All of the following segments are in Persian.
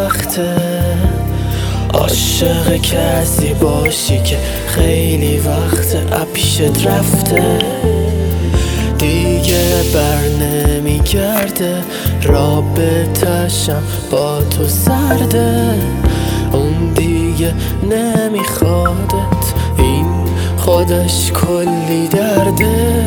وقته عاشق کسی باشی که خیلی وقته پیشت رفته، دیگه بر نمیگرده، رابطه‌شم با تو سرده، اون دیگه نمیخوادت، این خودش کلی درده.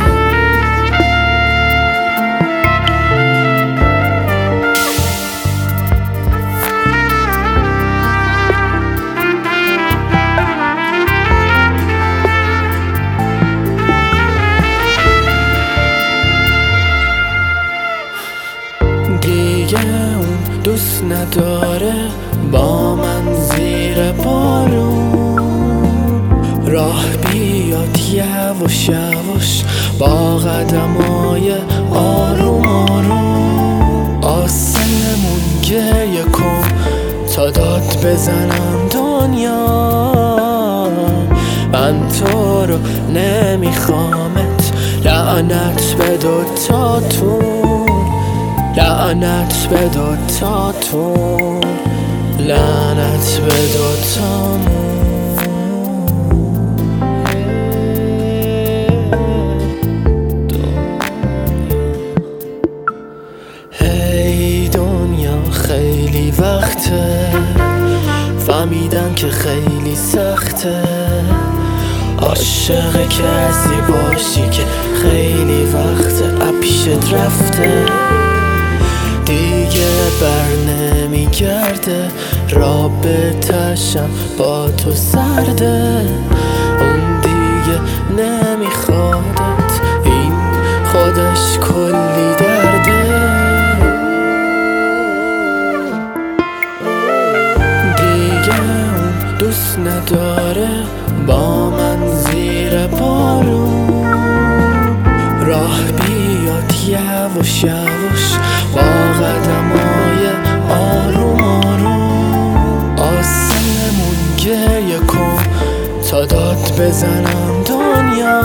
اون دوست نداره با من زیر بارون راه بیاد یواش یواش با قدمای آروم آروم، آسمون گریه کن تا داد بزنم دنیا، من تو رو نمیخوامت، لعنت به دوتاتون، لعنت به دوتاتون، لعنت به دوتامون. هی دنیا خیلی وقته فهمیدم که خیلی سخته، عاشق کسی باشی که خیلی وقته پیشت رفته، دیگه بر نمیگرده، رابطه‌شم با تو سرده، اون دیگه نمیخوادت، این خودش کلی درده، دیگه اون دوست نداره با من زیر بارون راه بیاد یواش یواش با قدمای آروم آروم، آسمون گریه کن تا داد بزنم دنیا،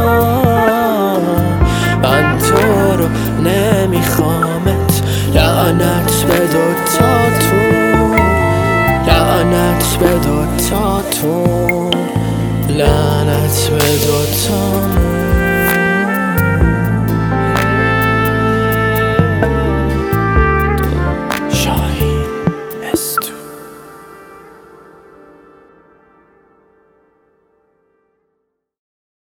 من تو رو نمیخوامت، لعنت به دوتاتون، لعنت به دوتاتون، لعنت به دوتامون.